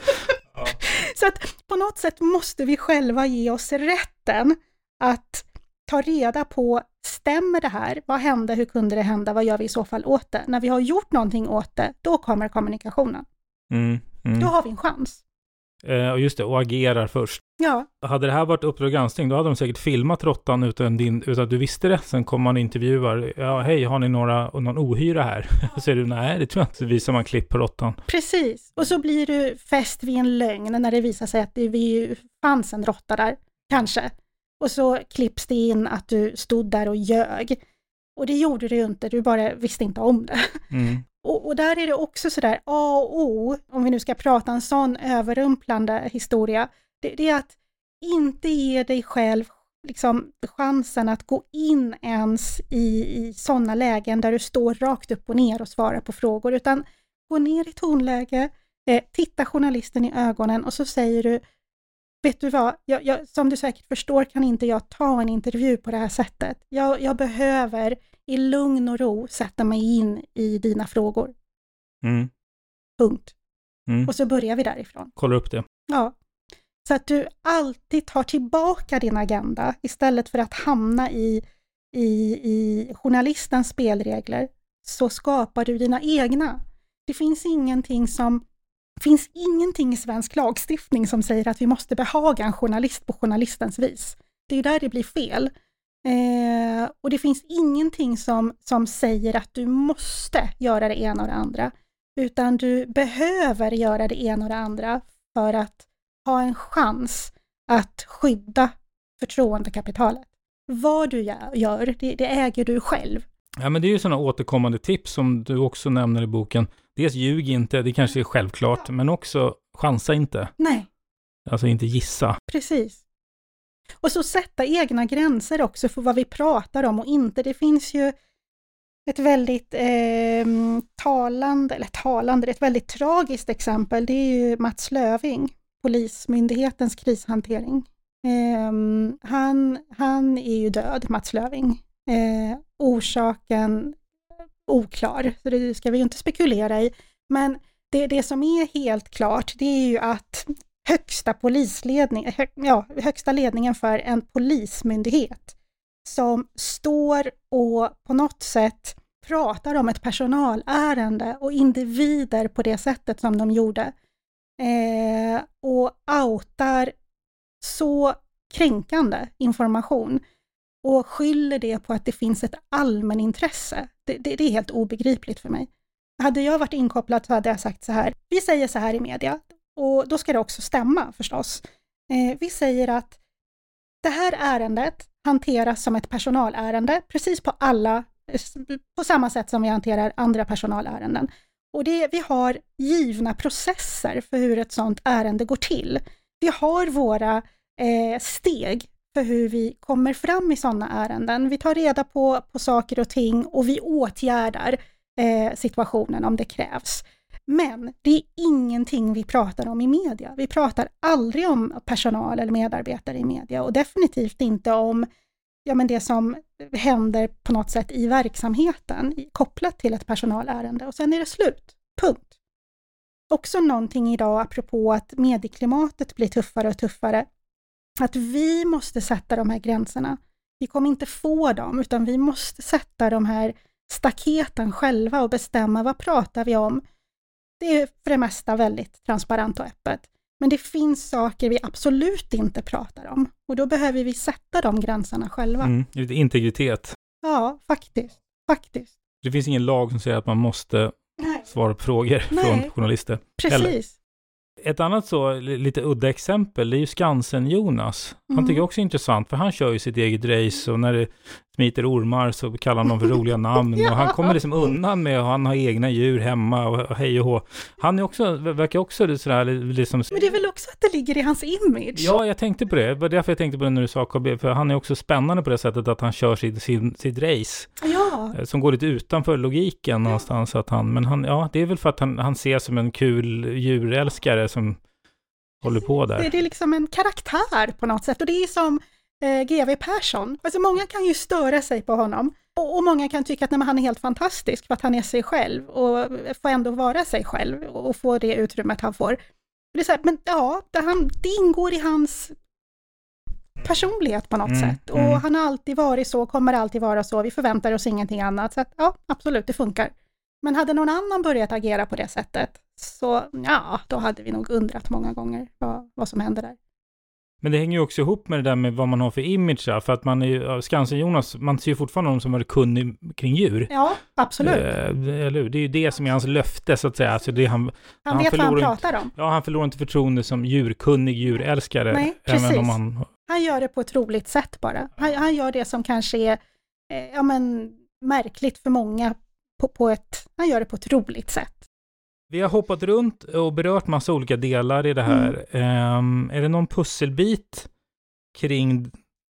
Ja. Så att på något sätt måste vi själva ge oss rätten att ta reda på, stämmer det här? Vad hände? Hur kunde det hända? Vad gör vi i så fall åt det? När vi har gjort någonting åt det, då kommer kommunikationen. Mm, mm. Då har vi en chans. Eh, och just det, och agerar först. Ja. Hade det här varit Uppdrag granskning, då hade de säkert filmat råttan utan, din, utan att du visste det. Sen kommer man och intervjuar, ja hej, har ni några, någon ohyra här? Så säger du, nej det tror jag inte, så visar man klipp på råttan. Precis, och så blir du fäst vid en lögn när det visar sig att det fanns en råtta där, kanske. Och så klipps det in att du stod där och ljög. Och det gjorde du ju inte, du bara visste inte om det. Mm. Och, och där är det också sådär A och O, om vi nu ska prata en sån överrumplande historia, det, det är att inte ge dig själv liksom chansen att gå in ens i, i sådana lägen där du står rakt upp och ner och svarar på frågor, utan gå ner i tonläge, eh, titta journalisten i ögonen och så säger du, vet du vad, jag, jag, som du säkert förstår kan inte jag ta en intervju på det här sättet. Jag, jag behöver i lugn och ro sätta mig in i dina frågor. Mm. Punkt. Mm. Och så börjar vi därifrån. Kolla upp det. Ja. Så att du alltid tar tillbaka din agenda istället för att hamna i, i, i journalistens spelregler, så skapar du dina egna. Det finns ingenting som finns ingenting i svensk lagstiftning som säger att vi måste behaga en journalist på journalistens vis. Det är där det blir fel. Eh, och det finns ingenting som, som säger att du måste göra det ena och det andra. Utan du behöver göra det ena och det andra för att ha en chans att skydda förtroendekapitalet. Vad du gör, det, det äger du själv. Ja, men det är ju sådana återkommande tips som du också nämner i boken. Dels ljug inte, det kanske är självklart, ja. Men också chansa inte. Nej. Alltså inte gissa. Precis. Och så sätta egna gränser också för vad vi pratar om och inte. Det finns ju ett väldigt eh, talande, eller talande, ett väldigt tragiskt exempel. Det är ju Mats Löfving, Polismyndighetens krishantering. Eh, han, han är ju död, Mats Löfving. Eh, orsaken oklar, så det ska vi ju inte spekulera i. Men det, det som är helt klart, det är ju att högsta polisledning, hö, ja, högsta ledningen för en polismyndighet som står och på något sätt pratar om ett personalärende och individer på det sättet som de gjorde eh, och outar så kränkande information och skyller det på att det finns ett allmänintresse. Det, det, det är helt obegripligt för mig. Hade jag varit inkopplad så hade jag sagt så här. Vi säger så här i media, och då ska det också stämma förstås. Eh, vi säger att det här ärendet hanteras som ett personalärende, precis på alla, på samma sätt som vi hanterar andra personalärenden. Och det, vi har givna processer för hur ett sådant ärende går till. Vi har våra eh, steg för hur vi kommer fram i sådana ärenden. Vi tar reda på, på saker och ting och vi åtgärdar eh, situationen om det krävs. Men det är ingenting vi pratar om i media. Vi pratar aldrig om personal eller medarbetare i media och definitivt inte om ja, men det som händer på något sätt i verksamheten kopplat till ett personalärende och sen är det slut. Punkt. Också någonting idag apropå att medieklimatet blir tuffare och tuffare. Att vi måste sätta de här gränserna. Vi kommer inte få dem utan vi måste sätta de här staketen själva och bestämma vad pratar vi om. Det är för det mesta väldigt transparent och öppet. Men det finns saker vi absolut inte pratar om. Och då behöver vi sätta de gränserna själva. Mm, lite integritet. Ja, faktiskt. faktiskt. Det finns ingen lag som säger att man måste Nej. svara på frågor Nej. från journalister. Precis. Eller, ett annat så lite udda exempel är ju Skansen-Jonas. Han mm. tycker också är intressant för han kör ju sitt eget race och när det smiter ormar så kallar han dem för roliga namn. ja. Och han kommer liksom undan med att han har egna djur hemma och hej och hå. Han är också, verkar också sådär liksom... Men det är väl också att det ligger i hans image? Ja, jag tänkte på det. Det var därför jag tänkte på det när du sa K B. För han är också spännande på det sättet att han kör sitt, sin, sitt race. Ja. Som går lite utanför logiken ja. någonstans. Att han, men han, ja, det är väl för att han, han ser som en kul djurälskare som håller på där. Det, det är liksom en karaktär på något sätt. Och det är som eh, G W Persson. Alltså många kan ju störa sig på honom. Och, och många kan tycka att nej, han är helt fantastisk för att han är sig själv. Och får ändå vara sig själv. Och få det utrymmet han får. Det är så här, men ja, det, han, det ingår i hans personlighet på något mm, sätt. Och mm. han har alltid varit så, kommer alltid vara så. Vi förväntar oss ingenting annat. Så att, ja, absolut, det funkar. Men hade någon annan börjat agera på det sättet så ja, då hade vi nog undrat många gånger vad, vad som händer där. Men det hänger ju också ihop med det där med vad man har för image. För att man är ju, Skansen-Jonas, man ser ju fortfarande någon som är kunnig kring djur. Ja, absolut. Eh, eller det är ju det som är hans löfte så att säga. Alltså det han, han, han vet vad han pratar om. Ja, han förlorar inte förtroende som djurkunnig djurälskare. Nej, precis. Även om han... han gör det på ett roligt sätt bara. Han, han gör det som kanske är eh, ja, men, märkligt för många. På, på ett, han gör det på ett roligt sätt. Vi har hoppat runt och berört massa olika delar i det här. Mm. Um, är det någon pusselbit kring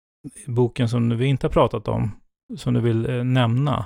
boken som vi inte har pratat om som du vill uh, nämna?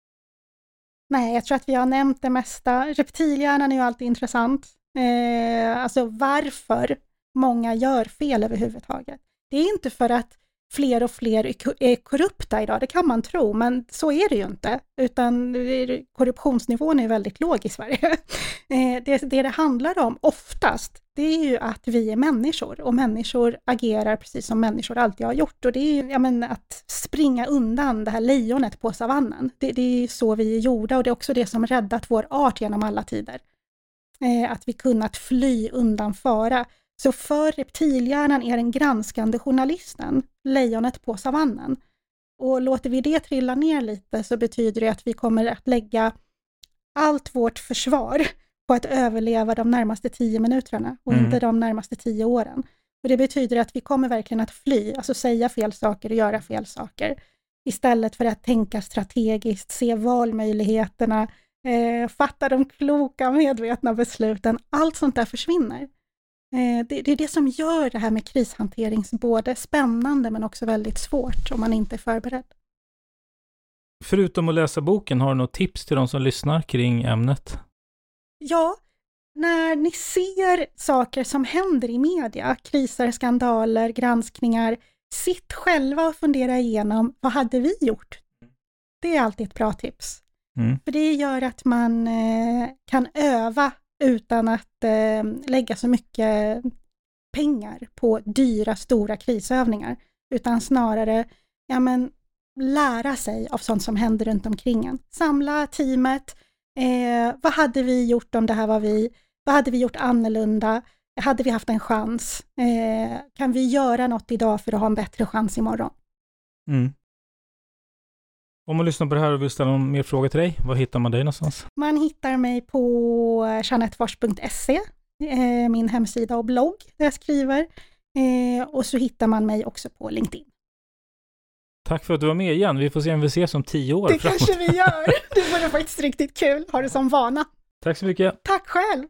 Nej, jag tror att vi har nämnt det mesta. Reptilhjärnan är ju alltid intressant. Eh, alltså varför många gör fel överhuvudtaget. Det är inte för att fler och fler är korrupta idag, det kan man tro, men så är det ju inte, utan korruptionsnivån är väldigt låg i Sverige. Det, det det handlar om oftast, det är ju att vi är människor och människor agerar precis som människor alltid har gjort och det är ju, jag menar, att springa undan det här lejonet på savannen. Det, det är så vi är gjorda och det är också det som räddat vår art genom alla tider. Att vi kunnat fly undan fara. Så för reptilhjärnan är den granskande journalisten lejonet på savannen. Och låter vi det trilla ner lite så betyder det att vi kommer att lägga allt vårt försvar på att överleva de närmaste tio minuterna och mm. inte de närmaste tio åren. Och det betyder att vi kommer verkligen att fly, alltså säga fel saker och göra fel saker. Istället för att tänka strategiskt, se valmöjligheterna, eh, fatta de kloka medvetna besluten. Allt sånt där försvinner. Det, det är det som gör det här med krishantering både spännande men också väldigt svårt om man inte är förberedd. Förutom att läsa boken, har du något tips till de som lyssnar kring ämnet? Ja, när ni ser saker som händer i media, kriser, skandaler, granskningar, sitt själva och fundera igenom vad hade vi gjort? Det är alltid ett bra tips. Mm. För det gör att man eh, kan öva utan att eh, lägga så mycket pengar på dyra, stora krisövningar. Utan snarare ja, men, lära sig av sånt som händer runt omkring en. Samla teamet. Eh, vad hade vi gjort om det här var vi? Vad hade vi gjort annorlunda? Hade vi haft en chans? Eh, kan vi göra något idag för att ha en bättre chans imorgon? Mm. Om man lyssnar på det här och vill ställa någon mer fråga till dig, var hittar man dig någonstans? Man hittar mig på jeanettefors punkt se, eh, min hemsida och blogg där jag skriver. Eh, och så hittar man mig också på LinkedIn. Tack för att du var med igen. Vi får se om vi ses om tio år. Det framåt. kanske vi gör. Det vore faktiskt riktigt kul. Har det som vana. Tack så mycket. Tack själv.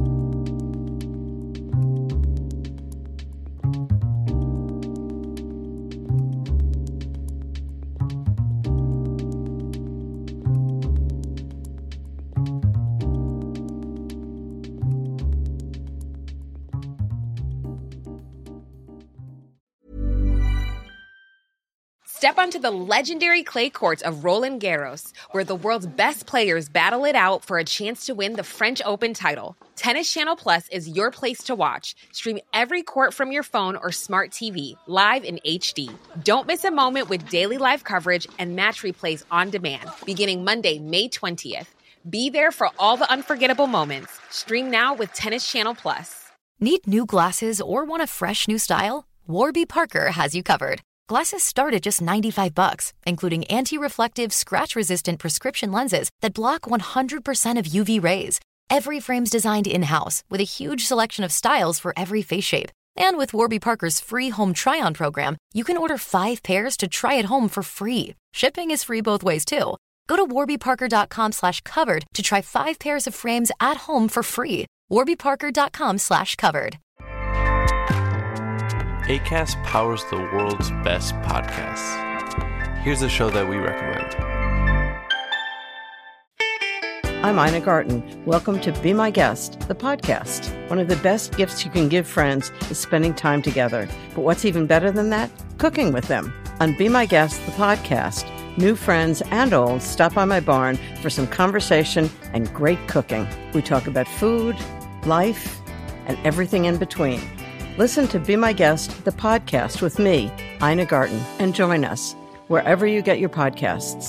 Step onto the legendary clay courts of Roland Garros, where the world's best players battle it out for a chance to win the French Open title. Tennis Channel Plus is your place to watch. Stream every court from your phone or smart T V, live in H D. Don't miss a moment with daily live coverage and match replays on demand, beginning Monday, May twentieth. Be there for all the unforgettable moments. Stream now with Tennis Channel Plus. Need new glasses or want a fresh new style? Warby Parker has you covered. Glasses start at just ninety-five bucks, including anti-reflective, scratch-resistant prescription lenses that block one hundred percent of U V rays. Every frame's designed in-house with a huge selection of styles for every face shape. And with Warby Parker's free home try-on program, you can order five pairs to try at home for free. Shipping is free both ways, too. Go to warbyparker.com slash covered to try five pairs of frames at home for free. warbyparker.com slash covered. Acast powers the world's best podcasts. Here's a show that we recommend. I'm Ina Garten. Welcome to Be My Guest, the podcast. One of the best gifts you can give friends is spending time together. But what's even better than that? Cooking with them. On Be My Guest, the podcast, new friends and old stop by my barn for some conversation and great cooking. We talk about food, life, and everything in between. Listen to Be My Guest, the podcast with me, Ina Garten, and join us wherever you get your podcasts.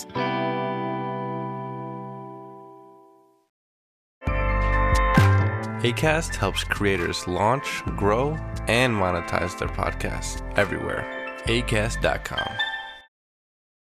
Acast helps creators launch, grow, and monetize their podcasts everywhere. acast dot com.